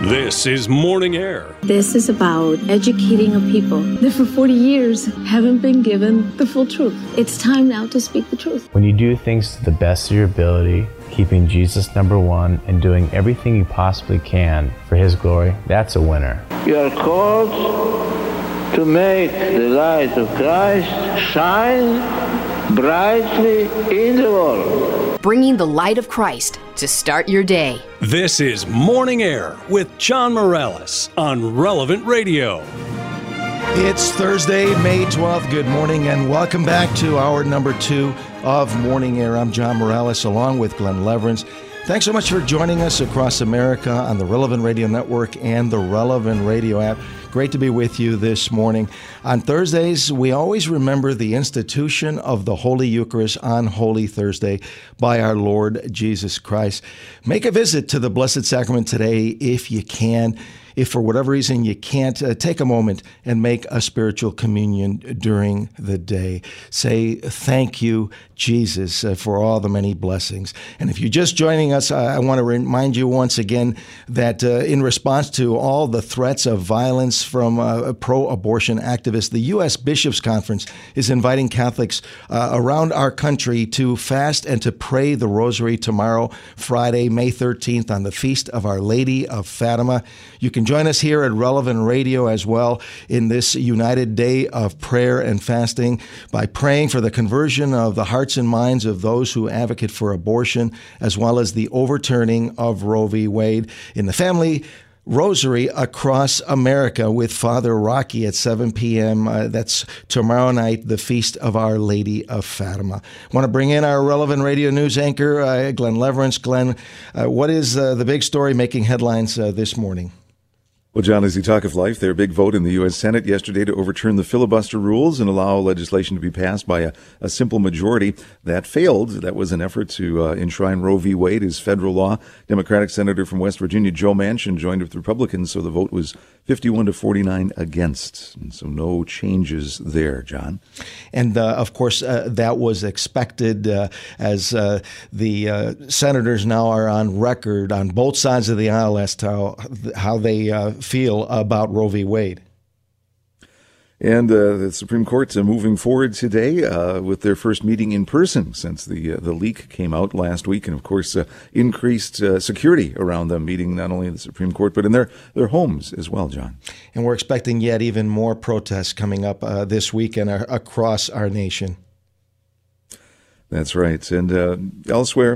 This is Morning Air. This is about educating a people that for 40 years haven't been given the full truth. It's time now to speak the truth. When you do things to the best of your ability, keeping Jesus number one and doing everything you possibly can for His glory, that's a winner. You are called to make the light of Christ shine brightly in the world. Bringing the light of Christ to start your day. This is Morning Air with John Morales on Relevant Radio. It's Thursday, May 12th. Good morning and welcome back to hour number 2 of Morning Air. I'm John Morales along with Glenn Leverance. Thanks so much for joining us across America on the Relevant Radio Network and the Relevant Radio app. Great to be with you this morning. On Thursdays, we always remember the institution of the Holy Eucharist on Holy Thursday by our Lord Jesus Christ. Make a visit to the Blessed Sacrament today if you can. If for whatever reason you can't, take a moment and make a spiritual communion during the day. Say, thank you, Jesus, for all the many blessings. And if you're just joining us, I want to remind you once again that in response to all the threats of violence from pro-abortion activists, the U.S. Bishops' Conference is inviting Catholics around our country to fast and to pray the Rosary tomorrow, Friday, May 13th, on the Feast of Our Lady of Fatima. You can join us here at Relevant Radio as well in this united day of prayer and fasting by praying for the conversion of the hearts and minds of those who advocate for abortion, as well as the overturning of Roe v. Wade. In the Family Rosary across America with Father Rocky at 7 p.m. That's tomorrow night, the Feast of Our Lady of Fatima. I want to bring in our Relevant Radio News anchor, Glenn Leverance. Glenn, what is the big story making headlines this morning? Well, John, as you talk of life, their big vote in the U.S. Senate yesterday to overturn the filibuster rules and allow legislation to be passed by a simple majority. That failed. That was an effort to enshrine Roe v. Wade as federal law. Democratic Senator from West Virginia, Joe Manchin, joined with Republicans, so the vote was 51-49 against. And so no changes there, John. And, of course, that was expected as the senators now are on record on both sides of the aisle as to how they feel about Roe v. Wade. And the Supreme Court moving forward today with their first meeting in person since the leak came out last week. And, of course, increased security around them, meeting not only in the Supreme Court, but in their homes as well, John. And we're expecting yet even more protests coming up this weekend across our nation. That's right. And elsewhere,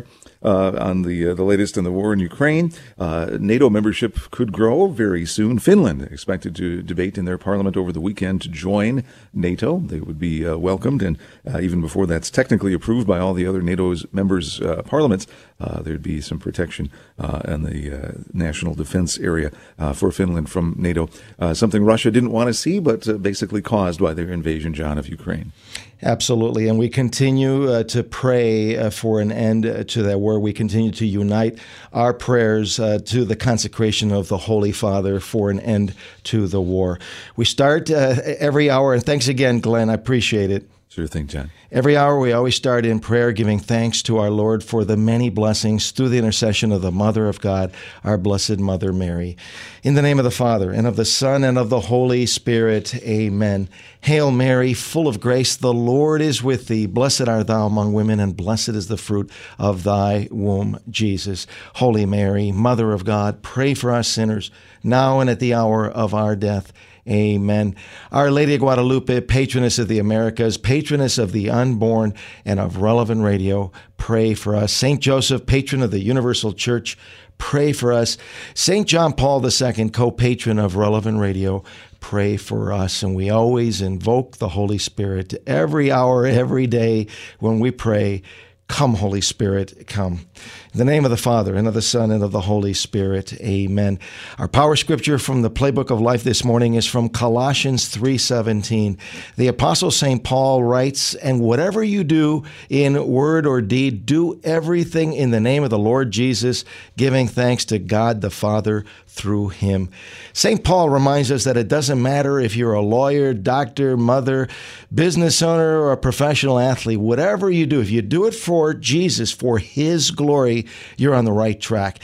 on the latest in the war in Ukraine, NATO membership could grow very soon. Finland expected to debate in their parliament over the weekend to join NATO. They would be welcomed, and even before that's technically approved by all the other NATO's members' parliaments, there'd be some protection in the national defense area for Finland from NATO. Something Russia didn't want to see, but basically caused by their invasion, John, of Ukraine. Absolutely. And we continue to pray for an end to that war. We continue to unite our prayers to the consecration of the Holy Father for an end to the war. We start every hour, and thanks again, Glenn. I appreciate it. Sure thing, John. Every hour we always start in prayer, giving thanks to our Lord for the many blessings through the intercession of the Mother of God, our Blessed Mother Mary. In the name of the Father, and of the Son, and of the Holy Spirit, amen. Hail Mary, full of grace, the Lord is with thee. Blessed art thou among women, and blessed is the fruit of thy womb, Jesus. Holy Mary, Mother of God, pray for us sinners, now and at the hour of our death. Amen. Our Lady of Guadalupe, patroness of the Americas, patroness of the unborn and of Relevant Radio, pray for us. Saint Joseph, patron of the Universal Church, pray for us. Saint John Paul II, co-patron of Relevant Radio, pray for us. And we always invoke the Holy Spirit every hour, every day when we pray. Come, Holy Spirit, come. In the name of the Father, and of the Son, and of the Holy Spirit, amen. Our power scripture from the Playbook of Life this morning is from Colossians 3:17. The Apostle St. Paul writes, "And whatever you do in word or deed, do everything in the name of the Lord Jesus, giving thanks to God the Father through him." St. Paul reminds us that it doesn't matter if you're a lawyer, doctor, mother, business owner, or a professional athlete. Whatever you do, if you do it for Jesus, for his glory, you're on the right track.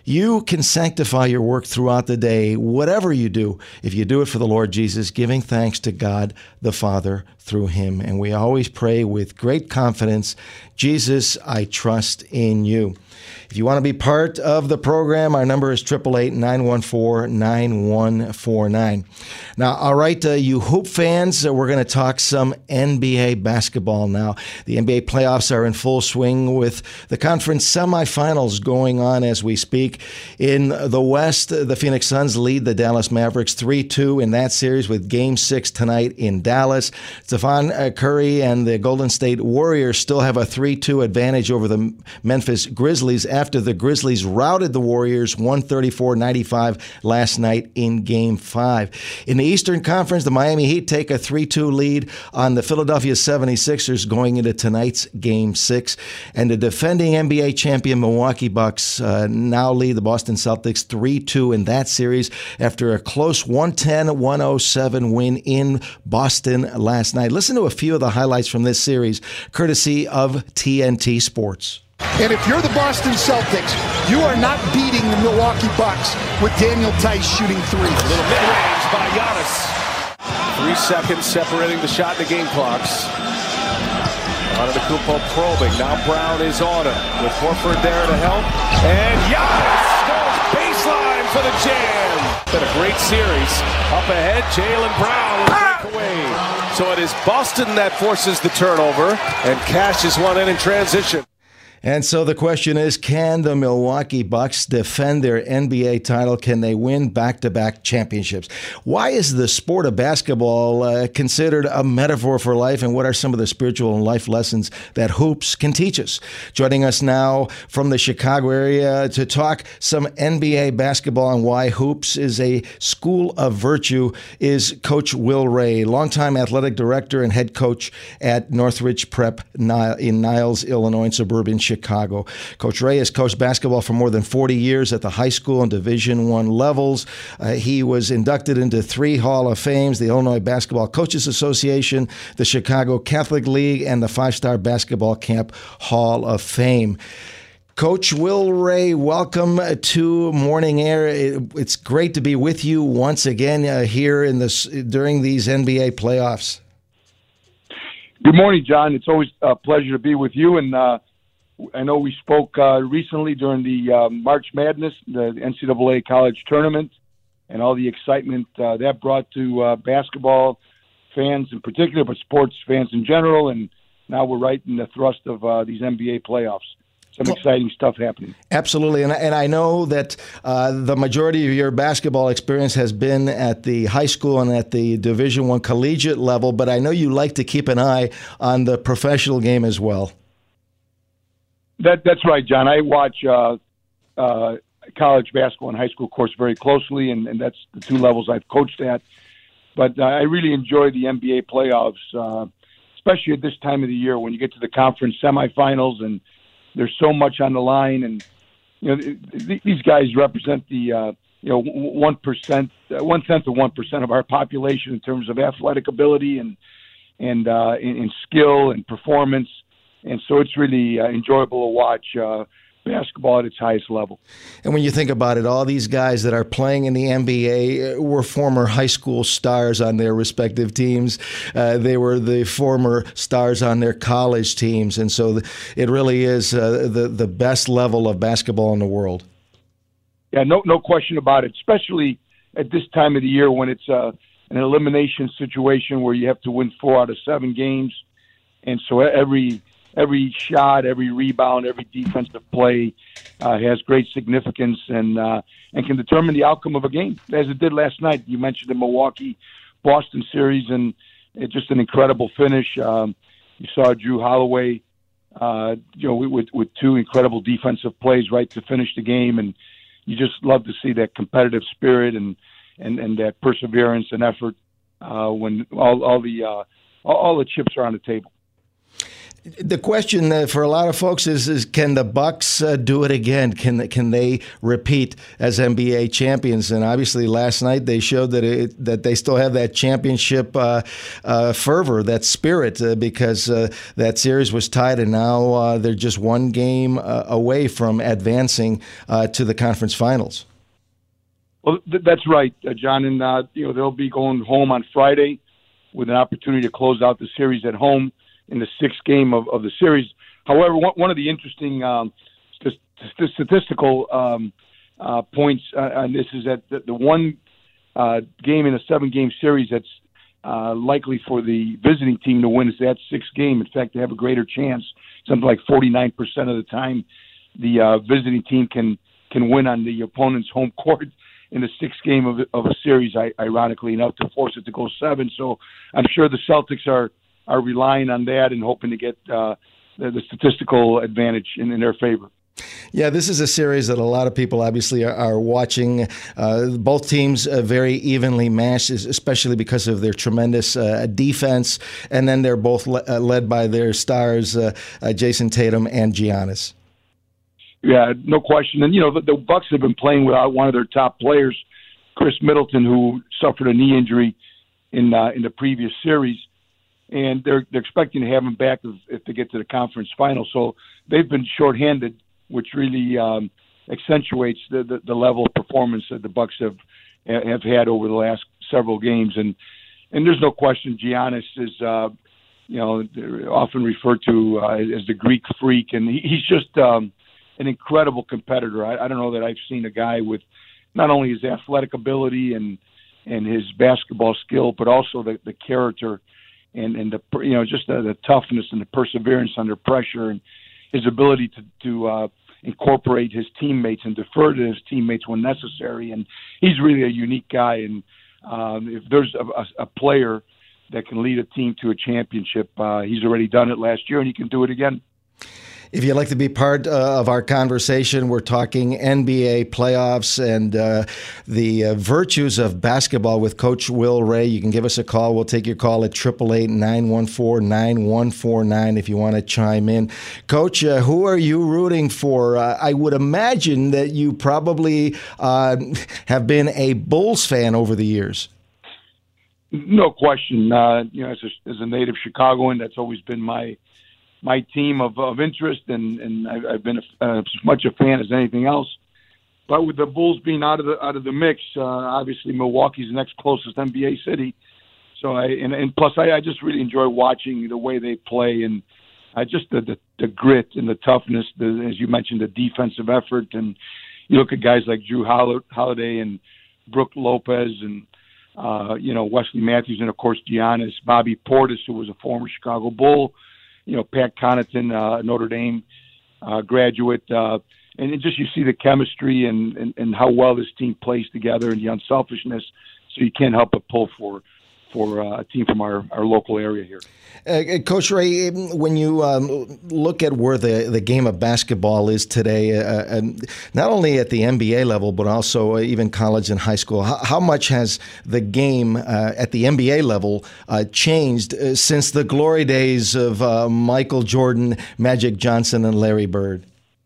You can sanctify your work throughout the day, whatever you do, if you do it for the Lord Jesus, giving thanks to God the Father through him. And we always pray with great confidence, Jesus, I trust in you. If you want to be part of the program, our number is 888-914-9149. Now, all right, you Hoop fans, we're going to talk some NBA basketball now. The NBA playoffs are in full swing with the conference semifinals going on as we speak. In the West, the Phoenix Suns lead the Dallas Mavericks 3-2 in that series with Game 6 tonight in Dallas. Stephen Curry and the Golden State Warriors still have a 3-2 advantage over the Memphis Grizzlies after the Grizzlies routed the Warriors 134-95 last night in Game 5. In the Eastern Conference, the Miami Heat take a 3-2 lead on the Philadelphia 76ers going into tonight's Game 6. And the defending NBA champion Milwaukee Bucks now lead the Boston Celtics 3-2 in that series after a close 110-107 win in Boston last night. Listen to a few of the highlights from this series, courtesy of TNT Sports. And if you're the Boston Celtics, you are not beating the Milwaukee Bucks with Daniel Tice shooting threes. A little mid-range by Giannis. 3 seconds separating the shot and the game clocks. Antetokounmpo probing. Now Brown is on him with Horford there to help. And Giannis goes baseline for the jam. Been a great series. Up ahead, Jaylen Brown will break away. So it is Boston that forces the turnover, and cashes one in transition. And so the question is, can the Milwaukee Bucks defend their NBA title? Can they win back-to-back championships? Why is the sport of basketball considered a metaphor for life, and what are some of the spiritual and life lessons that hoops can teach us? Joining us now from the Chicago area to talk some NBA basketball and why hoops is a school of virtue is Coach Will Ray, longtime athletic director and head coach at Northridge Prep in Niles, Illinois, in suburban Chicago. Coach Ray has coached basketball for more than 40 years at the high school and Division I levels. He was inducted into 3 Hall of Fames, the Illinois Basketball Coaches Association, the Chicago Catholic League, and the 5-Star Basketball Camp Hall of Fame. Coach Will Ray, welcome to Morning Air. It's great to be with you once again here during these NBA playoffs. Good morning, John. It's always a pleasure to be with you, and I know we spoke recently during the March Madness, the NCAA college tournament, and all the excitement that brought to basketball fans in particular, but sports fans in general. And now we're right in the thrust of these NBA playoffs. Some exciting stuff happening. Absolutely. And I know that the majority of your basketball experience has been at the high school and at the Division I collegiate level, but I know you like to keep an eye on the professional game as well. That's right, John. I watch college basketball and high school course very closely, and that's the 2 levels I've coached at. But I really enjoy the NBA playoffs, especially at this time of the year when you get to the conference semifinals and there's so much on the line. And these guys represent the 1%, 1/10 of 1% of our population in terms of athletic ability and in skill and performance. And so it's really enjoyable to watch basketball at its highest level. And when you think about it, all these guys that are playing in the NBA were former high school stars on their respective teams. They were the former stars on their college teams. And so it really is the best level of basketball in the world. Yeah, no question about it, especially at this time of the year when it's an elimination situation where you have to win 4 out of 7 games. And so every shot, every rebound, every defensive play has great significance and can determine the outcome of a game, as it did last night. You mentioned the Milwaukee-Boston series, and it's just an incredible finish. You saw Drew Holloway, with 2 incredible defensive plays right to finish the game, and you just love to see that competitive spirit and that perseverance and effort when all the chips are on the table. The question for a lot of folks is can the Bucks do it again? Can they repeat as NBA champions? And obviously, last night they showed that they still have that championship fervor, that spirit, because that series was tied, and now they're just one game away from advancing to the conference finals. Well, that's right, John, and they'll be going home on Friday with an opportunity to close out the series at home in the sixth game of the series. However, one of the interesting statistical points on this is that the one game in a 7-game series that's likely for the visiting team to win is that sixth game. In fact, they have a greater chance. Something like 49% of the time the visiting team can win on the opponent's home court in the sixth game of a series, ironically enough, to force it to go 7. So I'm sure the Celtics are relying on that and hoping to get the statistical advantage in their favor. Yeah, this is a series that a lot of people obviously are watching. Both teams very evenly matched, especially because of their tremendous defense. And then they're both led by their stars, Jason Tatum and Giannis. Yeah, no question. And, the Bucks have been playing without one of their top players, Chris Middleton, who suffered a knee injury in the previous series. And they're expecting to have him back if they get to the conference final. So they've been shorthanded, which really accentuates the level of performance that the Bucks have had over the last several games. And there's no question Giannis is, often referred to as the Greek freak, and he's just an incredible competitor. I don't know that I've seen a guy with not only his athletic ability and his basketball skill, but also the character and the toughness and the perseverance under pressure, and his ability to incorporate his teammates and defer to his teammates when necessary. And he's really a unique guy. And if there's a player that can lead a team to a championship, he's already done it last year, and he can do it again. If you'd like to be part of our conversation, we're talking NBA playoffs and the virtues of basketball with Coach Will Ray. You can give us a call. We'll take your call at 888-914-9149 if you want to chime in. Coach, who are you rooting for? I would imagine that you probably have been a Bulls fan over the years. No question. As a native Chicagoan, that's always been my team of interest, and I've been as much a fan as anything else. But with the Bulls being out of the mix, obviously Milwaukee's the next closest NBA city. So plus I just really enjoy watching the way they play, and just the grit and the toughness, as you mentioned, the defensive effort. And you look at guys like Jrue Holiday and Brook Lopez and Wesley Matthews, and of course Giannis, Bobby Portis, who was a former Chicago Bull. Pat Connaughton, Notre Dame graduate, and just you see the chemistry and how well this team plays together and the unselfishness. So you can't help but pull for a team from our local area here. Coach Ray, when you look at where the game of basketball is today, not only at the NBA level, but also even college and high school, how much has the game at the NBA level changed since the glory days of Michael Jordan, Magic Johnson, and Larry Bird?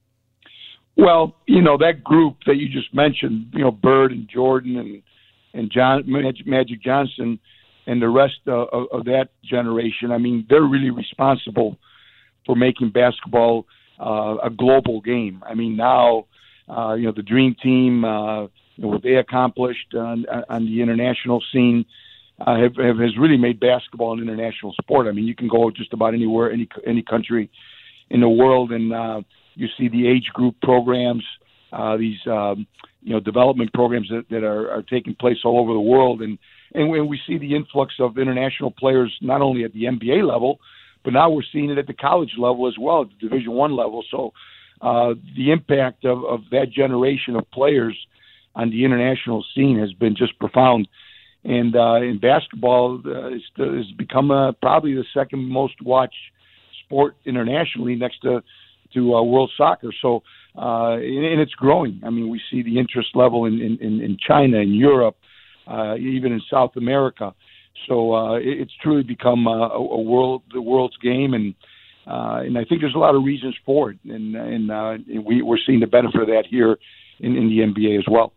Well, that group that you just mentioned, Bird and Jordan and Magic Johnson, and the rest of that generation, I mean, they're really responsible for making basketball a global game. I mean, now, the Dream Team, what they accomplished on the international scene has really made basketball an international sport. I mean, you can go just about anywhere, any country in the world, and you see the age group programs, these development programs that are taking place all over the world, and when we see the influx of international players, not only at the NBA level, but now we're seeing it at the college level as well, at the Division I level. So the impact of that generation of players on the international scene has been just profound. And in basketball, it's become probably the second most watched sport internationally next to world soccer. So and it's growing. I mean, we see the interest level in China and Europe, even in South America. So it's truly become the world's game, and And I think there's a lot of reasons for it, and we're seeing the benefit of that here in the NBA as well.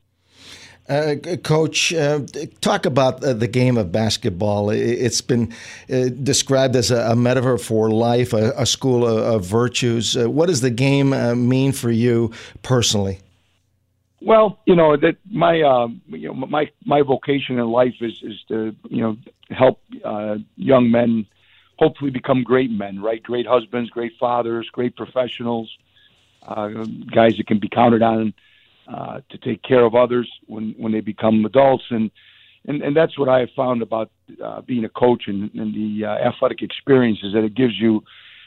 Coach, talk about the game of basketball. It's been described as a metaphor for life, a school of virtues. What does the game mean for you personally? Well, that my vocation in life is to help young men hopefully become great men, right? Great husbands, great fathers, great professionals, guys that can be counted on to take care of others when they become adults. And that's what I have found about being a coach and the athletic experience, is that it gives you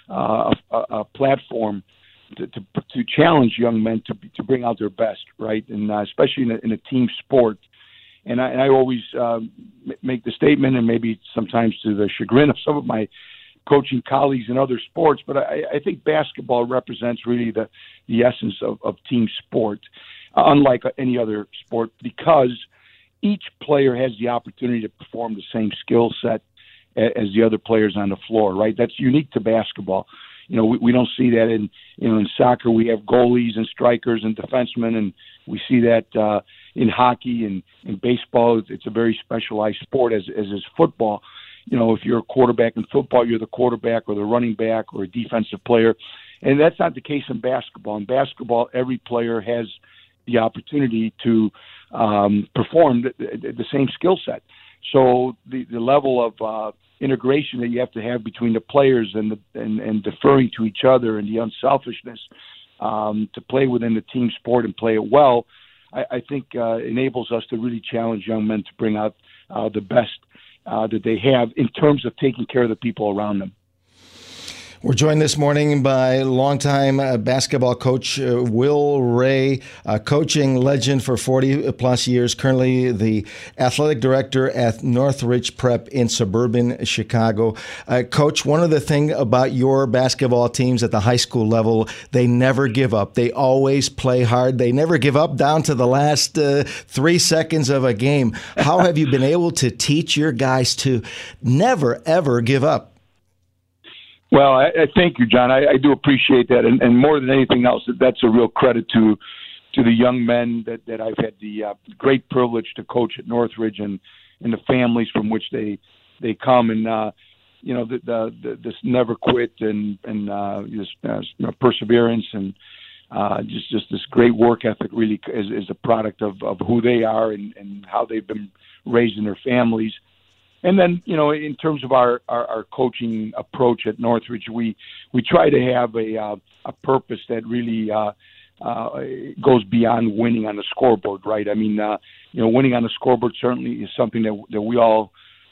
a platform to challenge young men to bring out their best, right? And especially in a team sport. And I always make the statement, and maybe sometimes to the chagrin of some of my coaching colleagues in other sports, but I think basketball represents really the essence of team sport, unlike any other sport, because each player has the opportunity to perform the same skill set as the other players on the floor, right? That's unique to basketball. We don't see that in soccer. We have goalies and strikers and defensemen, and we see that in hockey and in baseball. It's a very specialized sport, as is football. If you're a quarterback in football, you're the quarterback or the running back or a defensive player. And that's not the case in basketball. In basketball, every player has the opportunity to perform the same skill set. So the level of integration that you have to have between the players and deferring to each other, and the unselfishness to play within the team sport and play it well, I think enables us to really challenge young men to bring out the best that they have in terms of taking care of the people around them. We're joined this morning by longtime basketball coach Will Ray, a coaching legend for 40-plus years, currently the athletic director at Northridge Prep in suburban Chicago. Coach, one of the things about your basketball teams at the high school level, they never give up. They always play hard. They never give up down to the last 3 seconds of a game. How have you been able to teach your guys to never, ever give up? Well, I thank you, John. I do appreciate that, and more than anything else, that's a real credit to the young men that I've had the great privilege to coach at Northridge, and the families from which they come, and this never quit and this perseverance and just this great work ethic really is a product of who they are and how they've been raised in their families. And then, in terms of our coaching approach at Northridge, we try to have a purpose that really goes beyond winning on the scoreboard, right? I mean, winning on the scoreboard certainly is something that we all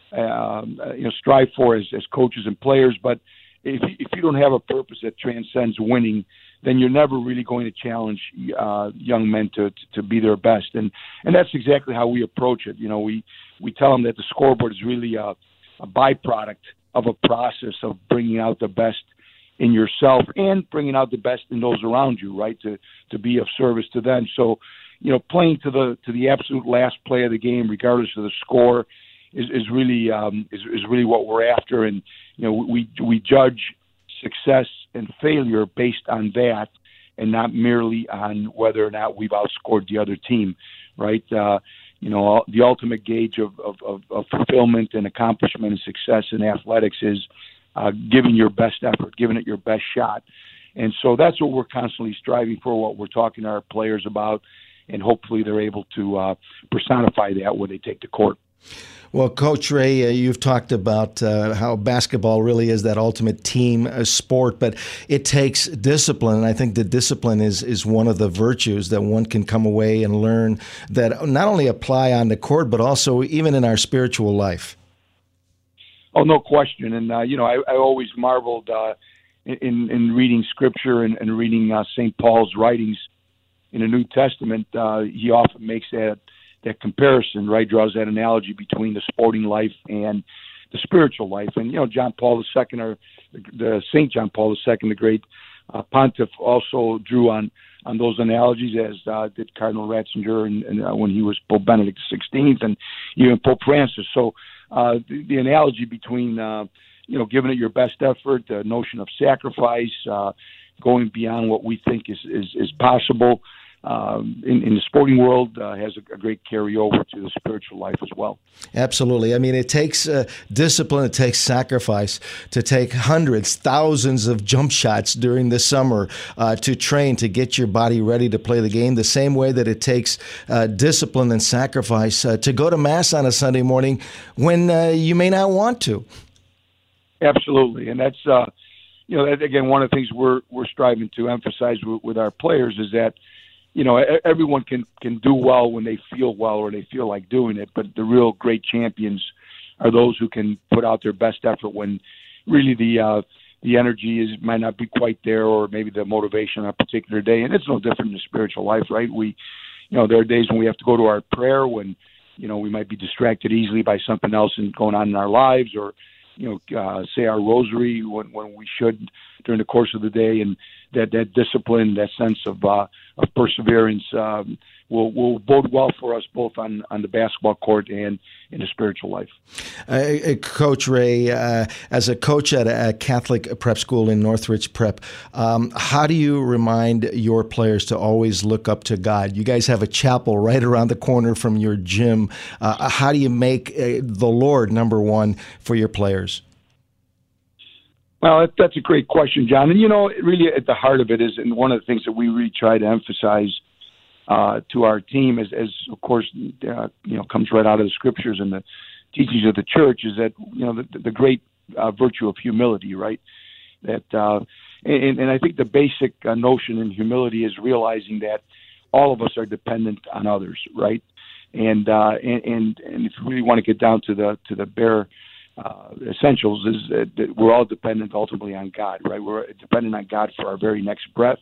strive for as coaches and players. But if you don't have a purpose that transcends winning, then you're never really going to challenge young men to be their best. And that's exactly how we approach it. We tell them that the scoreboard is really a byproduct of a process of bringing out the best in yourself and bringing out the best in those around you, right? To be of service to them. So, playing to the absolute last play of the game, regardless of the score, is really what we're after. And we judge success and failure based on that, and not merely on whether or not we've outscored the other team, right? The ultimate gauge of fulfillment and accomplishment and success in athletics is giving your best effort, giving it your best shot. And so that's what we're constantly striving for, what we're talking to our players about, and hopefully they're able to personify that when they take the court. Well, Coach Ray, you've talked about how basketball really is that ultimate team sport, but it takes discipline. And I think that discipline is one of the virtues that one can come away and learn that not only apply on the court, but also even in our spiritual life. Oh, no question. And, I always marveled in reading Scripture and reading St. Paul's writings in the New Testament. He often makes that comparison, right, draws that analogy between the sporting life and the spiritual life. And, John Paul II, or the St. John Paul II, the great pontiff, also drew on those analogies, as did Cardinal Ratzinger and when he was Pope Benedict XVI, and even Pope Francis. So the analogy between, giving it your best effort, the notion of sacrifice, going beyond what we think is possible in the sporting world has a great carryover to the spiritual life as well. Absolutely. I mean, it takes discipline, it takes sacrifice to take hundreds, thousands of jump shots during the summer to train, to get your body ready to play the game, the same way that it takes discipline and sacrifice to go to Mass on a Sunday morning when you may not want to. Absolutely. And that's, again, one of the things we're striving to emphasize with our players is that, everyone can do well when they feel well or they feel like doing it, but the real great champions are those who can put out their best effort when really the energy might not be quite there, or maybe the motivation on a particular day. And it's no different in the spiritual life, right? There are days when we have to go to our prayer when, we might be distracted easily by something else and going on in our lives, or say our rosary when we should during the course of the day, and that discipline, that sense of perseverance will bode well for us both on the basketball court and in the spiritual life. Coach Ray, as a coach at a Catholic prep school in Northridge Prep, how do you remind your players to always look up to God? You guys have a chapel right around the corner from your gym. How do you make the Lord number one for your players? Well, that's a great question, John. And, really at the heart of it is, and one of the things that we really try to emphasize to our team, as of course, comes right out of the scriptures and the teachings of the church, is that, the great virtue of humility, right? That, and I think the basic notion in humility is realizing that all of us are dependent on others, right? And if you really want to get down to the bare essentials, is that we're all dependent ultimately on God, right? We're dependent on God for our very next breath.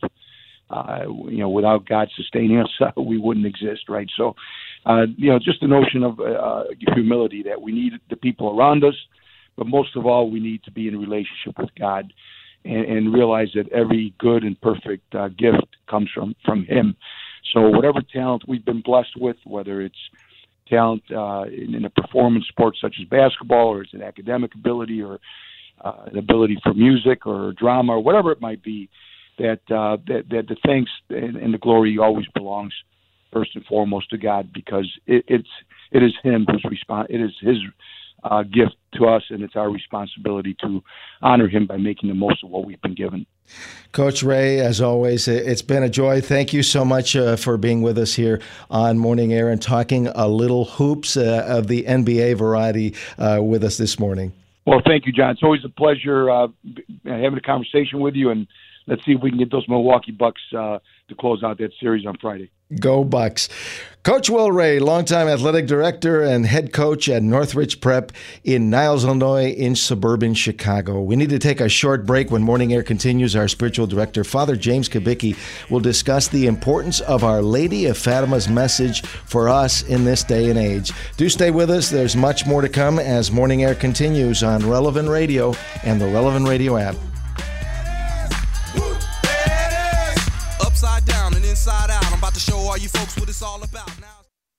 Without God sustaining us, we wouldn't exist, right? So, just the notion of humility, that we need the people around us, but most of all, we need to be in a relationship with God and realize that every good and perfect gift comes from Him. So whatever talent we've been blessed with, whether it's talent in a performance sport such as basketball, or it's an academic ability, or an ability for music or drama, or whatever it might be, that the thanks and the glory always belongs first and foremost to God, because it is Him who's it is His gift to us, and it's our responsibility to honor Him by making the most of what we've been given. Coach Ray, as always, it's been a joy. Thank you so much for being with us here on Morning Air and talking a little hoops of the NBA variety with us this morning. Well, thank you, John. It's always a pleasure having a conversation with you, and let's see if we can get those Milwaukee Bucks to close out that series on Friday. Go Bucks. Coach Will Ray, longtime athletic director and head coach at Northridge Prep in Niles, Illinois, in suburban Chicago. We need to take a short break. When Morning Air continues, our spiritual director, Father James Kubicki, will discuss the importance of Our Lady of Fatima's message for us in this day and age. Do stay with us. There's much more to come as Morning Air continues on Relevant Radio and the Relevant Radio app. Upside down and inside out. I'm about to show all you folks what it's all about now.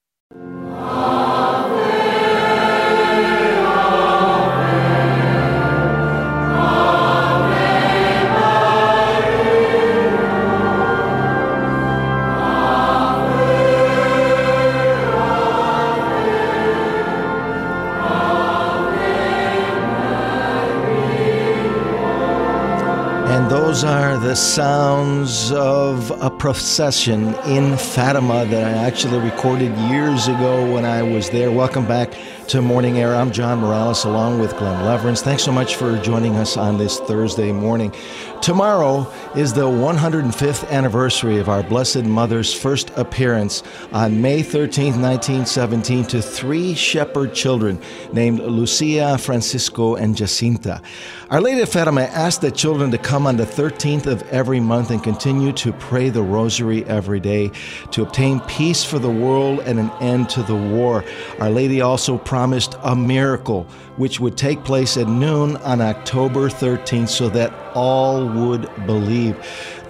Those are the sounds of a procession in Fatima that I actually recorded years ago when I was there. Welcome back to Morning Air. I'm John Morales along with Glenn Leverance. Thanks so much for joining us on this Thursday morning. Tomorrow is the 105th anniversary of our Blessed Mother's first appearance on May 13th, 1917 to 3 shepherd children named Lucia, Francisco, and Jacinta. Our Lady of Fatima asked the children to come on the 13th of every month and continue to pray the rosary every day to obtain peace for the world and an end to the war. Our Lady also promised a miracle which would take place at noon on October 13th so that all would believe.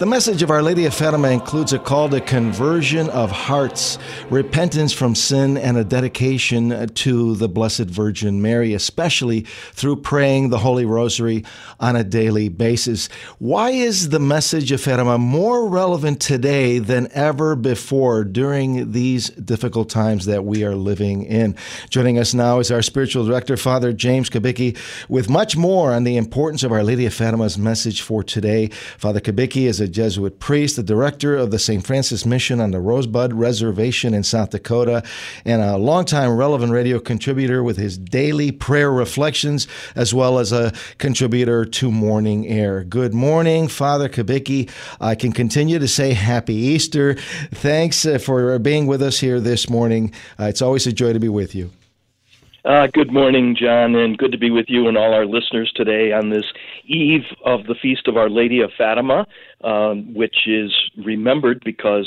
The message of Our Lady of Fatima includes a call to conversion of hearts, repentance from sin, and a dedication to the Blessed Virgin Mary, especially through praying the Holy Rosary on a daily basis. Why is the message of Fatima more relevant today than ever before during these difficult times that we are living in? Joining us now is our spiritual director, Father James Kubicki, with much more on the importance of Our Lady of Fatima's message for today. Father Kubicki is a Jesuit priest, the director of the St. Francis Mission on the Rosebud Reservation in South Dakota, and a longtime Relevant Radio contributor with his daily prayer reflections, as well as a contributor to Morning Air. Good morning, Father Kubicki. I can continue to say Happy Easter. Thanks for being with us here this morning. It's always a joy to be with you. Good morning, John, and good to be with you and all our listeners today on this eve of the Feast of Our Lady of Fatima, which is remembered because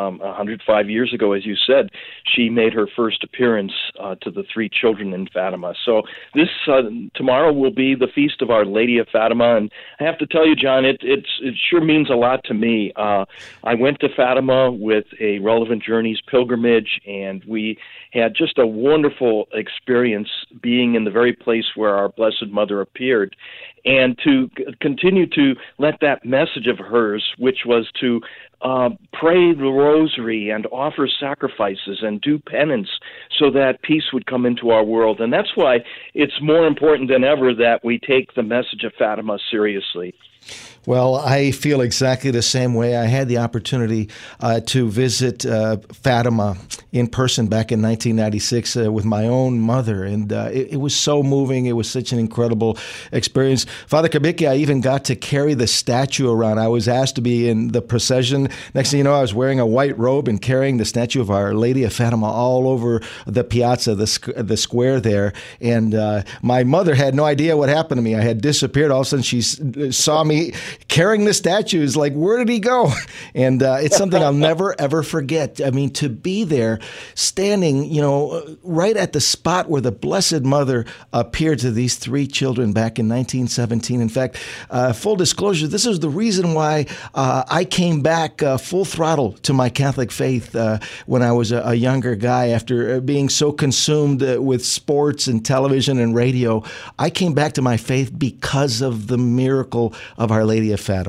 105 years ago, as you said, she made her first appearance to the three children in Fatima. So this tomorrow will be the Feast of Our Lady of Fatima, and I have to tell you, John, it sure means a lot to me. I went to Fatima with a Relevant Journeys pilgrimage, and we had just a wonderful experience being in the very place where our Blessed Mother appeared, and to continue to let that message of hers, which was to pray the rosary and offer sacrifices and do penance so that peace would come into our world. And that's why it's more important than ever that we take the message of Fatima seriously. Well, I feel exactly the same way. I had the opportunity to visit Fatima in person back in 1996 with my own mother, and it was so moving. It was such an incredible experience. Father Kubicki, I even got to carry the statue around. I was asked to be in the procession. Next thing you know, I was wearing a white robe and carrying the statue of Our Lady of Fatima all over the piazza, the square there. And my mother had no idea what happened to me. I had disappeared. All of a sudden, she saw me carrying the statues, like, where did he go? And it's something I'll never, ever forget. I mean, to be there, standing, right at the spot where the Blessed Mother appeared to these three children back in 1917. In fact, full disclosure, this is the reason why I came back full throttle to my Catholic faith when I was a younger guy after being so consumed with sports and television and radio. I came back to my faith because of the miracle of Our Lady of Fatima.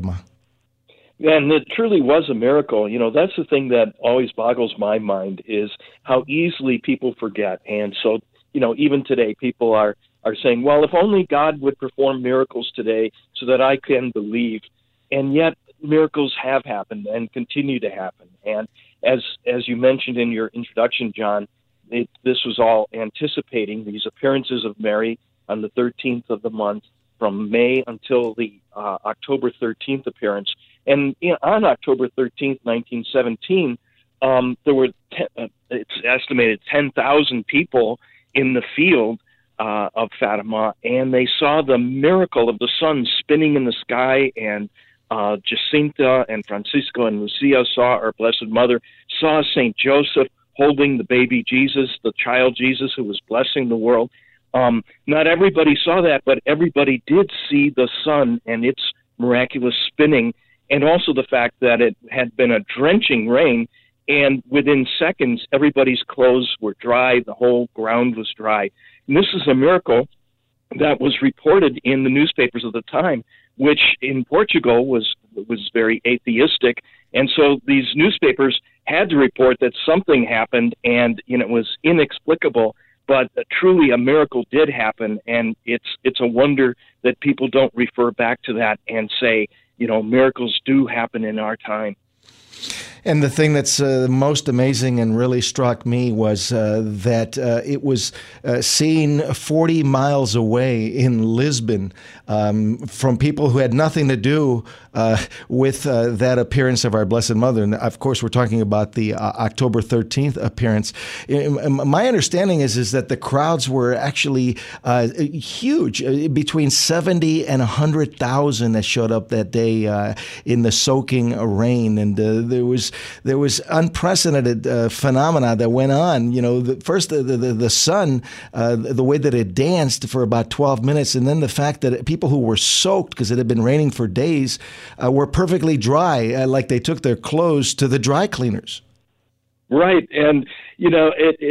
And it truly was a miracle. That's the thing that always boggles my mind is how easily people forget. And so, even today, people are saying, well, if only God would perform miracles today so that I can believe. And yet miracles have happened and continue to happen. And as you mentioned in your introduction, John, this was all anticipating these appearances of Mary on the 13th of the month from May until the October 13th appearance. And on October 13th, 1917, there were, it's estimated, 10,000 people in the field of Fatima, and they saw the miracle of the sun spinning in the sky, and Jacinta and Francisco and Lucia saw our Blessed Mother, saw St. Joseph holding the baby Jesus, the child Jesus who was blessing the world. Not everybody saw that, but everybody did see the sun and its miraculous spinning, and also the fact that it had been a drenching rain, and within seconds, everybody's clothes were dry, the whole ground was dry. And this is a miracle that was reported in the newspapers of the time, which in Portugal was very atheistic, and so these newspapers had to report that something happened, and it was inexplicable. But truly a miracle did happen, and it's a wonder that people don't refer back to that and say, miracles do happen in our time. And the thing that's most amazing and really struck me was that it was seen 40 miles away in Lisbon from people who had nothing to do with that appearance of our Blessed Mother. And of course, we're talking about the October 13th appearance. My understanding is that the crowds were actually huge, between 70 and 100,000 that showed up that day in the soaking rain. And there was there was unprecedented phenomena that went on. You know, first the sun, the way that it danced for about 12 minutes, and then the fact that people who were soaked because it had been raining for days were perfectly dry, like they took their clothes to the dry cleaners. Right. And, you know,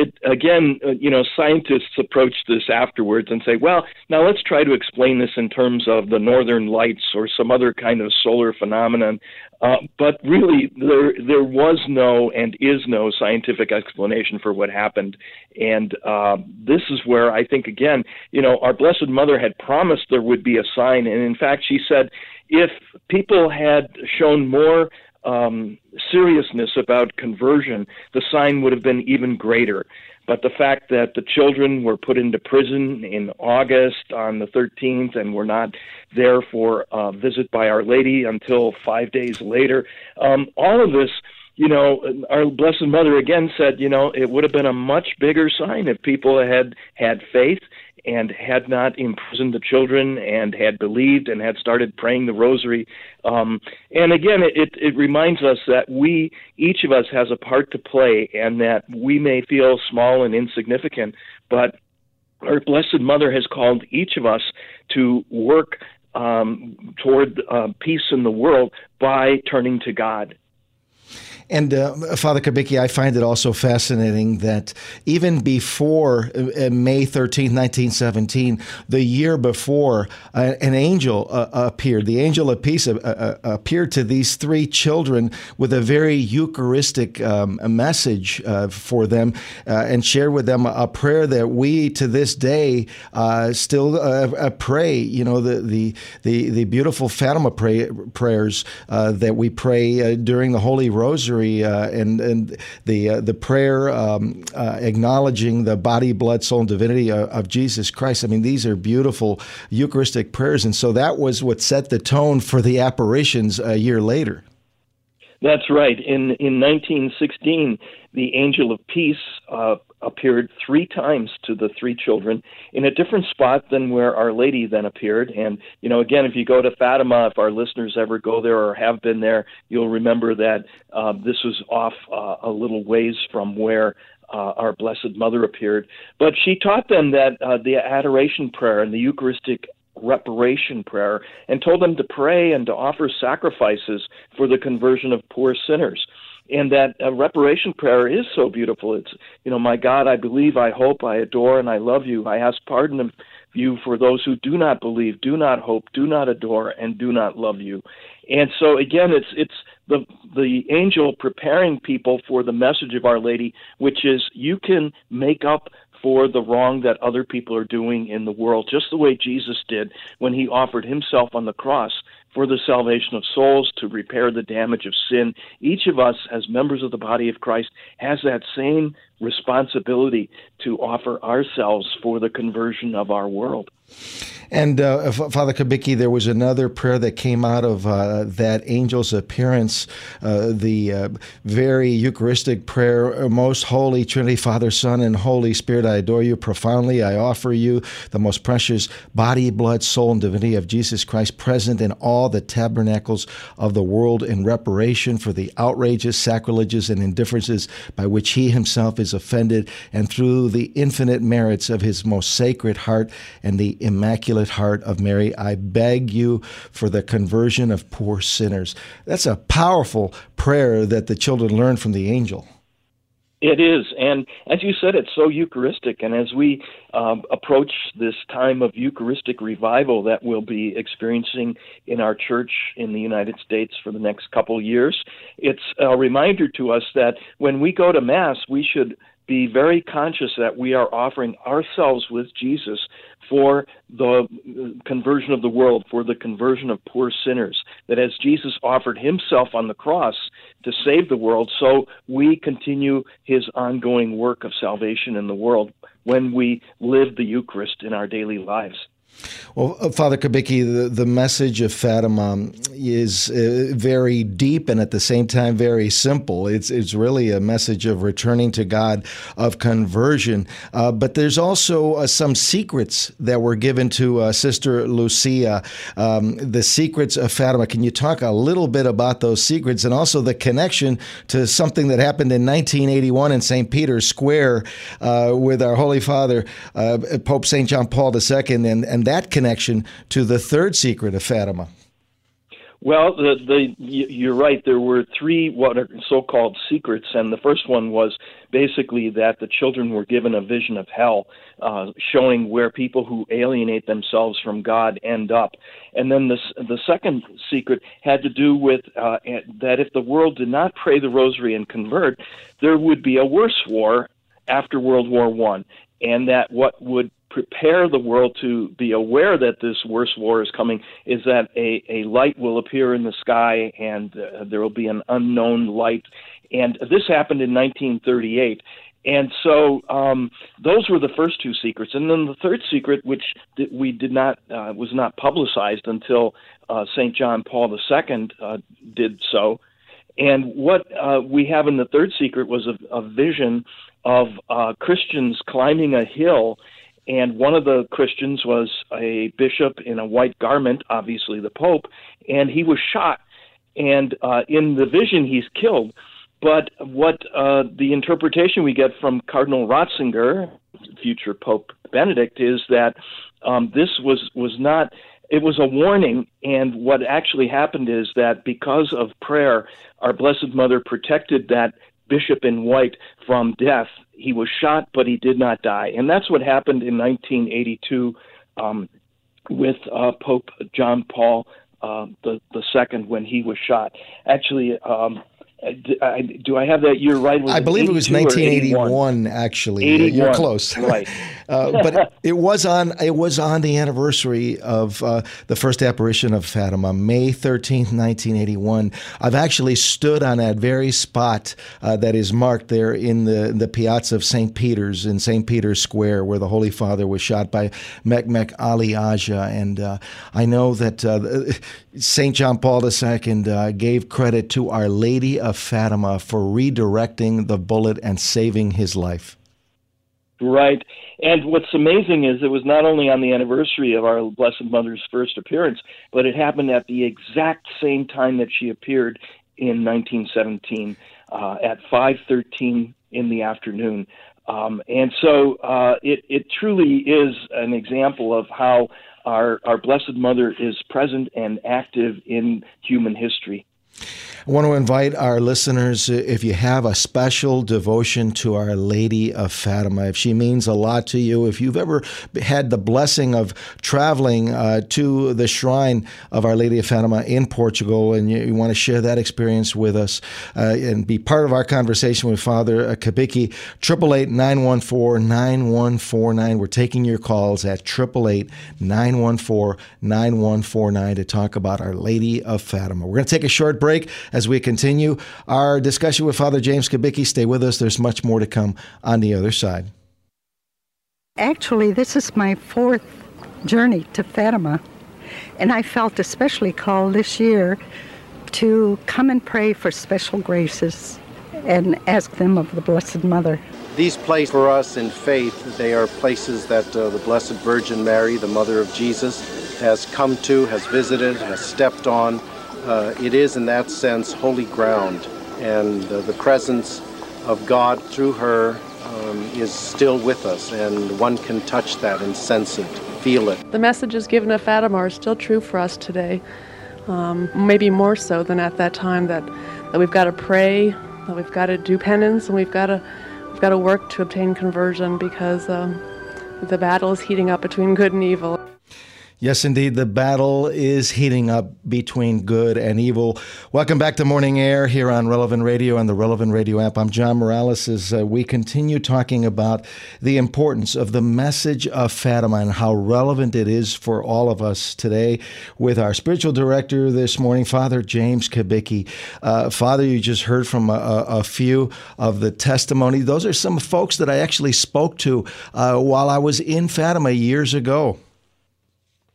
scientists approach this afterwards and say, well, now let's try to explain this in terms of the northern lights or some other kind of solar phenomenon. But really, there was no and is no scientific explanation for what happened. And this is where I think, again, you know, our Blessed Mother had promised there would be a sign. And in fact, she said if people had shown more seriousness about conversion, the sign would have been even greater. But the fact that the children were put into prison in August on the 13th and were not there for a visit by Our Lady until 5 days later, all of this, you know, our Blessed Mother again said, you know, it would have been a much bigger sign if people had faith and had not imprisoned the children and had believed and had started praying the rosary. And again, it reminds us that each of us has a part to play, and that we may feel small and insignificant, but our Blessed Mother has called each of us to work toward peace in the world by turning to God. And Father Kubicki, I find it also fascinating that even before May 13th, 1917, the year before, an angel appeared. The angel of peace appeared to these three children with a very Eucharistic message for them and shared with them a prayer that we to this day still pray. You know, the beautiful Fatima prayers that we pray during the Holy Rosary. And the prayer acknowledging the body, blood, soul, and divinity of Jesus Christ. I mean, these are beautiful Eucharistic prayers, and so that was what set the tone for the apparitions a year later. That's right. In 1916, the Angel of Peace appeared 3 times to the 3 children in a different spot than where Our Lady then appeared. And, you know, again, if you go to Fatima, if our listeners ever go there or have been there, you'll remember that this was off a little ways from where our Blessed Mother appeared. But she taught them that the adoration prayer and the Eucharistic reparation prayer, and told them to pray and to offer sacrifices for the conversion of poor sinners. And that reparation prayer is so beautiful. It's, you know, my God, I believe, I hope, I adore, and I love you. I ask pardon of you for those who do not believe, do not hope, do not adore, and do not love you. And so, again, it's the angel preparing people for the message of Our Lady, which is you can make up for the wrong that other people are doing in the world, just the way Jesus did when he offered himself on the cross for the salvation of souls, to repair the damage of sin. Each of us, as members of the body of Christ, has that same responsibility to offer ourselves for the conversion of our world. And Father Kubicki, there was another prayer that came out of that angel's appearance, the very Eucharistic prayer, Most Holy Trinity, Father, Son, and Holy Spirit, I adore you profoundly. I offer you the most precious body, blood, soul, and divinity of Jesus Christ, present in all the tabernacles of the world in reparation for the outrages, sacrileges, and indifferences by which he himself is offended, and through the infinite merits of his most sacred heart and the Immaculate Heart of Mary, I beg you for the conversion of poor sinners. That's a powerful prayer that the children learned from the angel. It is, and as you said, it's so Eucharistic, and as we approach this time of Eucharistic revival that we'll be experiencing in our church in the United States for the next couple years, it's a reminder to us that when we go to Mass, we should be very conscious that we are offering ourselves with Jesus for the conversion of the world, for the conversion of poor sinners, that as Jesus offered himself on the cross to save the world, so we continue his ongoing work of salvation in the world when we live the Eucharist in our daily lives. Well, Father Kubicki, the message of Fatima is very deep and at the same time very simple. It's really a message of returning to God, of conversion. But there's also some secrets that were given to Sister Lucia, the secrets of Fatima. Can you talk a little bit about those secrets and also the connection to something that happened in 1981 in St. Peter's Square with our Holy Father, Pope St. John Paul II, and that connection to the third secret of Fatima? Well, you're right. There were three what are so-called secrets, and the first one was basically that the children were given a vision of hell, showing where people who alienate themselves from God end up. And then the second secret had to do with that if the world did not pray the rosary and convert, there would be a worse war after World War I, and that what would prepare the world to be aware that this worse war is coming is that a light will appear in the sky, and there will be an unknown light. And this happened in 1938. And so those were the first two secrets. And then the third secret, which we did not was not publicized until St. John Paul II did so. And what we have in the third secret was a vision of Christians climbing a hill. And one of the Christians was a bishop in a white garment, obviously the Pope, and he was shot. And in the vision, he's killed. But what the interpretation we get from Cardinal Ratzinger, future Pope Benedict, is that this was not, it was a warning. And what actually happened is that because of prayer, our Blessed Mother protected that bishop in white from death. He was shot, but he did not die. And that's what happened in 1982 with Pope John Paul II when he was shot. Actually, do I have that year right? I believe it was 1981. Actually, 81. You're close, right? But it was on the anniversary of the first apparition of Fatima, May 13th, 1981. I've actually stood on that very spot that is marked there in the piazza of St. Peter's in St. Peter's Square, where the Holy Father was shot by Mehmet Ali Agha, and I know that St. John Paul II gave credit to Our Lady of Fatima for redirecting the bullet and saving his life. Right. And what's amazing is it was not only on the anniversary of our Blessed Mother's first appearance, but it happened at the exact same time that she appeared in 1917 at 5:13 in the afternoon. And so it truly is an example of how our Blessed Mother is present and active in human history. I want to invite our listeners, if you have a special devotion to Our Lady of Fatima, if she means a lot to you, if you've ever had the blessing of traveling to the shrine of Our Lady of Fatima in Portugal, and you want to share that experience with us and be part of our conversation with Father Kubicki, 888-914-9149. We're taking your calls at 888-914-9149 to talk about Our Lady of Fatima. We're going to take a short break as we continue our discussion with Father James Kubicki. Stay with us. There's much more to come on the other side. Actually, this is my fourth journey to Fatima, and I felt especially called this year to come and pray for special graces and ask them of the Blessed Mother. These places for us in faith, they are places that the Blessed Virgin Mary, the Mother of Jesus, has come to, has visited, has stepped on. It is, in that sense, holy ground, and the presence of God through her is still with us, and one can touch that and sense it, feel it. The messages given at Fatima are still true for us today, maybe more so than at that time, that we've got to pray, that we've got to do penance, and we've got to work to obtain conversion, because the battle is heating up between good and evil. Yes, indeed. The battle is heating up between good and evil. Welcome back to Morning Air here on Relevant Radio and the Relevant Radio app. I'm John Morales as we continue talking about the importance of the message of Fatima and how relevant it is for all of us today with our spiritual director this morning, Father James Kubicki. Father, you just heard from a few of the testimony. Those are some folks that I actually spoke to while I was in Fatima years ago.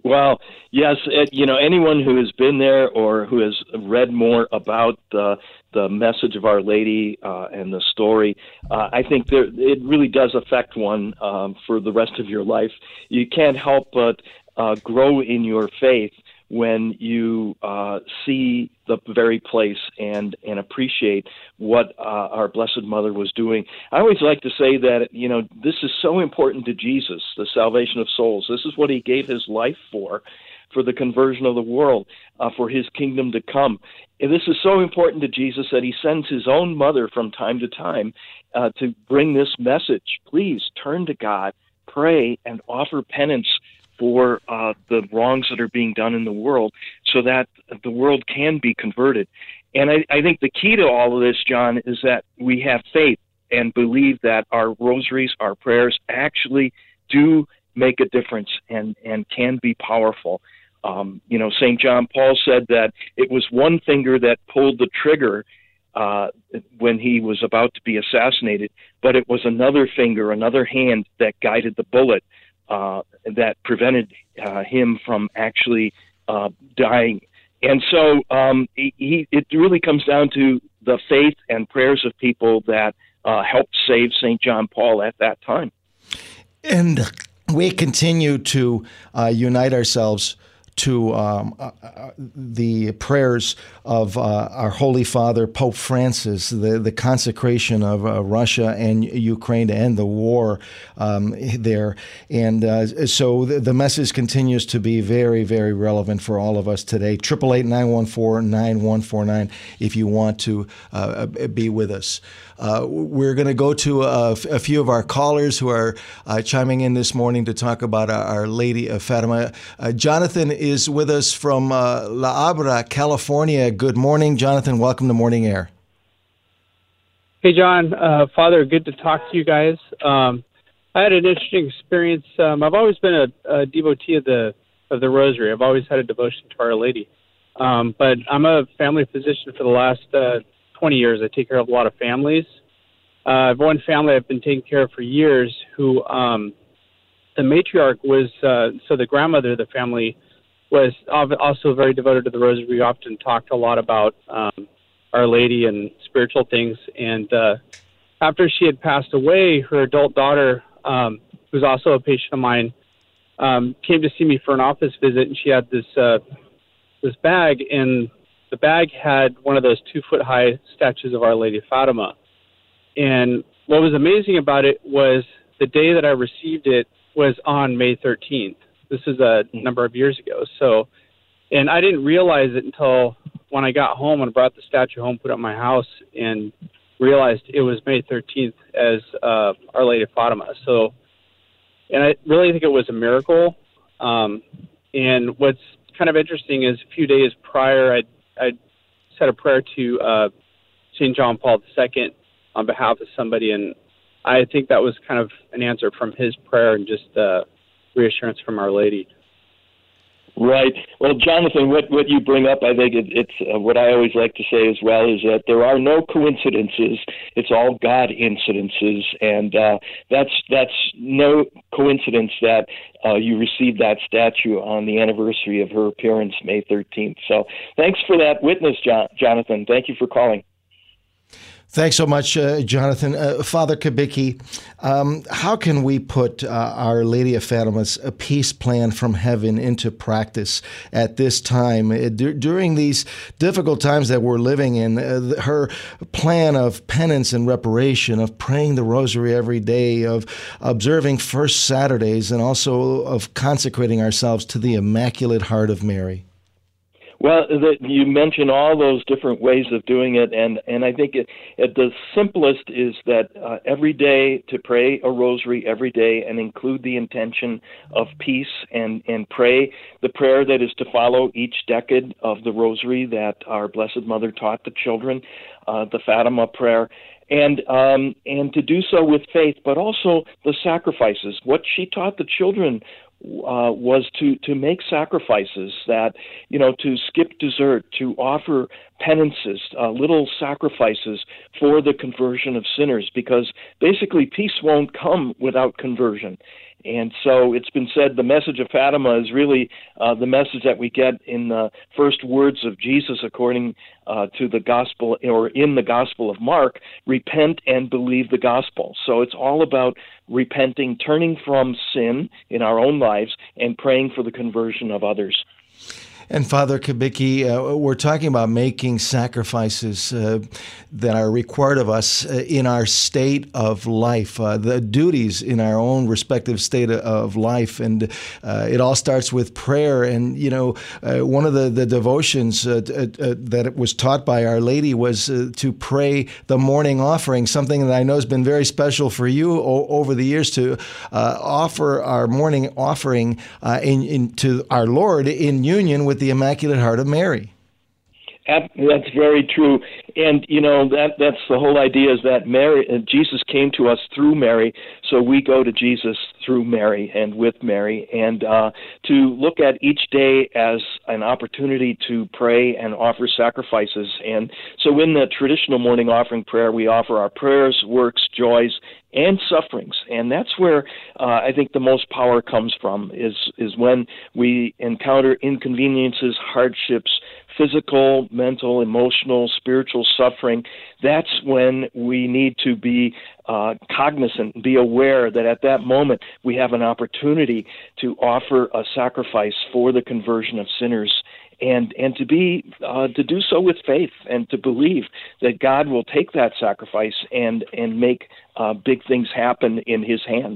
Well, yes, anyone who has been there or who has read more about the message of Our Lady and the story, I think it really does affect one for the rest of your life. You can't help but grow in your faith when you see the very place and appreciate what our Blessed Mother was doing. I always like to say that, this is so important to Jesus, the salvation of souls. This is what he gave his life for the conversion of the world, for his kingdom to come. And this is so important to Jesus that he sends his own mother from time to time to bring this message. Please turn to God, pray, and offer penance for the wrongs that are being done in the world so that the world can be converted. And I think the key to all of this, John, is that we have faith and believe that our rosaries, our prayers actually do make a difference and can be powerful. St. John Paul said that it was one finger that pulled the trigger when he was about to be assassinated, but it was another finger, another hand that guided the bullet that prevented him from actually dying. And so it really comes down to the faith and prayers of people that helped save St. John Paul at that time. And we continue to unite ourselves to the prayers of our Holy Father, Pope Francis, the consecration of Russia and Ukraine to end the war there. And so the message continues to be very, very relevant for all of us today. 888-914-9149 if you want to be with us. We're going to go to a few of our callers who are chiming in this morning to talk about Our Lady of Fatima. Jonathan is with us from La Abra, California. Good morning, Jonathan. Welcome to Morning Air. Hey, John. Father, good to talk to you guys. I had an interesting experience. I've always been a devotee of the Rosary. I've always had a devotion to Our Lady. But I'm a family physician for the last 20 years. I take care of a lot of families. I have one family I've been taking care of for years who the matriarch was, so the grandmother of the family was also very devoted to the Rosary. We often talked a lot about Our Lady and spiritual things. And after she had passed away, her adult daughter, who's also a patient of mine, came to see me for an office visit, and she had this bag, and the bag had one of those 2-foot-high statues of Our Lady of Fatima. And what was amazing about it was the day that I received it was on May 13th. This is a number of years ago. So, and I didn't realize it until when I got home and brought the statue home, put it at my house, and realized it was May 13th as Our Lady of Fatima. So, and I really think it was a miracle. And what's kind of interesting is a few days prior, I said a prayer to St. John Paul II on behalf of somebody, and I think that was kind of an answer from his prayer and just reassurance from Our Lady. Right. Well, Jonathan, what you bring up, I think it's what I always like to say as well, is that there are no coincidences. It's all God incidences, and that's no coincidence that you received that statue on the anniversary of her appearance, May 13th. So thanks for that witness, Jonathan. Thank you for calling. Thanks so much, Jonathan. Father Kubicki, how can we put Our Lady of Fatima's peace plan from heaven into practice at this time? During these difficult times that we're living in, her plan of penance and reparation, of praying the rosary every day, of observing First Saturdays, and also of consecrating ourselves to the Immaculate Heart of Mary. Well, you mentioned all those different ways of doing it, and I think the simplest is that every day to pray a rosary every day and include the intention of peace and pray the prayer that is to follow each decade of the rosary that our Blessed Mother taught the children, the Fatima prayer. And to do so with faith, but also the sacrifices. What she taught the children was to make sacrifices, that, to skip dessert, to offer penances, little sacrifices for the conversion of sinners, because basically peace won't come without conversion. And so it's been said the message of Fatima is really the message that we get in the first words of Jesus according to the gospel, or in the Gospel of Mark: repent and believe the gospel. So it's all about repenting, turning from sin in our own lives, and praying for the conversion of others. And Father Kubicki, we're talking about making sacrifices that are required of us in our state of life, the duties in our own respective state of life. And it all starts with prayer. And, one of the devotions that was taught by Our Lady was to pray the morning offering, something that I know has been very special for you over the years, to offer our morning offering to our Lord in union with the Immaculate Heart of Mary. That's very true. And, that's the whole idea, is that Jesus came to us through Mary, so we go to Jesus through Mary and with Mary, and to look at each day as an opportunity to pray and offer sacrifices. And so in the traditional morning offering prayer, we offer our prayers, works, joys, and sufferings. And that's where I think the most power comes from, is when we encounter inconveniences, hardships, physical, mental, emotional, spiritual suffering. That's when we need to be cognizant, be aware that at that moment we have an opportunity to offer a sacrifice for the conversion of sinners, and to do so with faith, and to believe that God will take that sacrifice and make big things happen in His hands.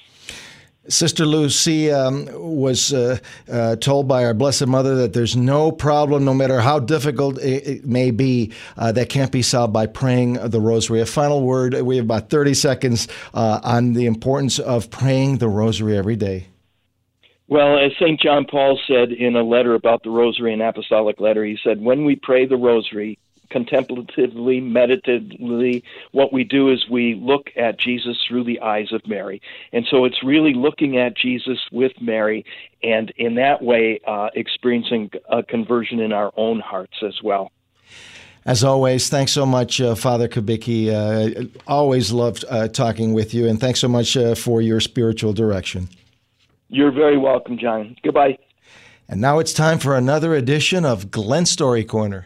Sister Lucy was told by our Blessed Mother that there's no problem, no matter how difficult it may be, that can't be solved by praying the Rosary. A final word, we have about 30 seconds on the importance of praying the Rosary every day. Well, as St. John Paul said in a letter about the Rosary, an apostolic letter, he said, when we pray the Rosary, contemplatively, meditatively, what we do is we look at Jesus through the eyes of Mary. And so it's really looking at Jesus with Mary, and in that way experiencing a conversion in our own hearts as well. As always, thanks so much, Father Kubicki. Always loved talking with you, and thanks so much for your spiritual direction. You're very welcome, John. Goodbye. And now it's time for another edition of Glen Story Corner.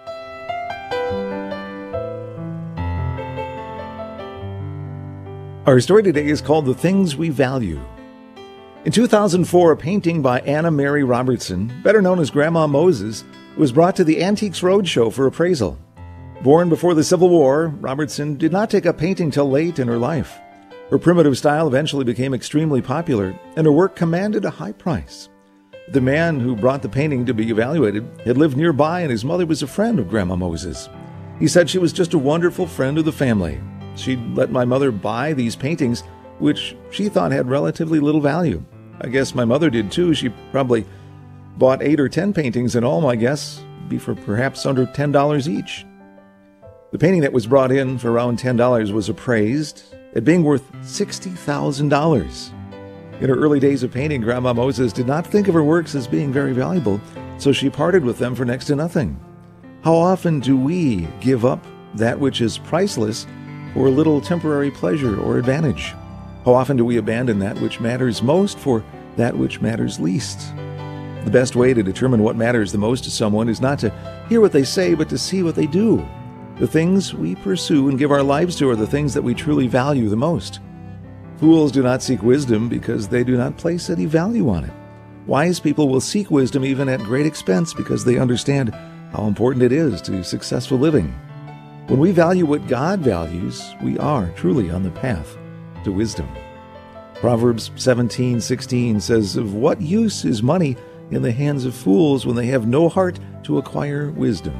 Our story today is called The Things We Value. In 2004, a painting by Anna Mary Robertson, better known as Grandma Moses, was brought to the Antiques Roadshow for appraisal. Born before the Civil War, Robertson did not take up painting till late in her life. Her primitive style eventually became extremely popular, and her work commanded a high price. The man who brought the painting to be evaluated had lived nearby, and his mother was a friend of Grandma Moses. He said she was just a wonderful friend of the family. She'd let my mother buy these paintings, which she thought had relatively little value. I guess my mother did too. She probably bought 8 or 10 paintings in all, my guess, be for perhaps under $10 each. The painting that was brought in for around $10 was appraised at being worth $60,000. In her early days of painting, Grandma Moses did not think of her works as being very valuable, so she parted with them for next to nothing. How often do we give up that which is priceless for a little temporary pleasure or advantage? How often do we abandon that which matters most for that which matters least? The best way to determine what matters the most to someone is not to hear what they say, but to see what they do. The things we pursue and give our lives to are the things that we truly value the most. Fools do not seek wisdom because they do not place any value on it. Wise people will seek wisdom even at great expense because they understand how important it is to successful living. When we value what God values, we are truly on the path to wisdom. Proverbs 17:16 says, "Of what use is money in the hands of fools when they have no heart to acquire wisdom?"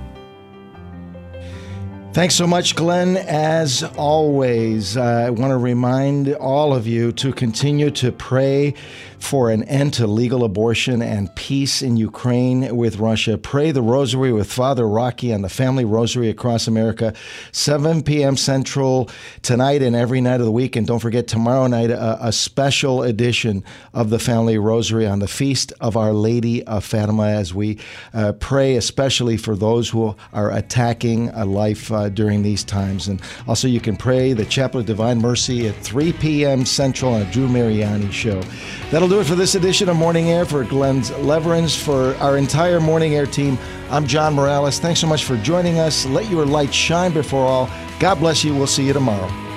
Thanks so much, Glenn. As always, I want to remind all of you to continue to pray for an end to legal abortion and peace in Ukraine with Russia. Pray the Rosary with Father Rocky and the Family Rosary across America, 7 p.m. Central tonight and every night of the week. And don't forget, tomorrow night, a special edition of the Family Rosary on the Feast of Our Lady of Fatima, as we pray especially for those who are attacking a life during these times. And also you can pray the Chapel of Divine Mercy at 3 p.m. Central on a Drew Mariani show. That'll do it for this edition of Morning Air. For Glenn Leverins, for our entire Morning Air team, I'm John Morales. Thanks so much for joining us. Let your light shine before all. God bless you. We'll see you tomorrow.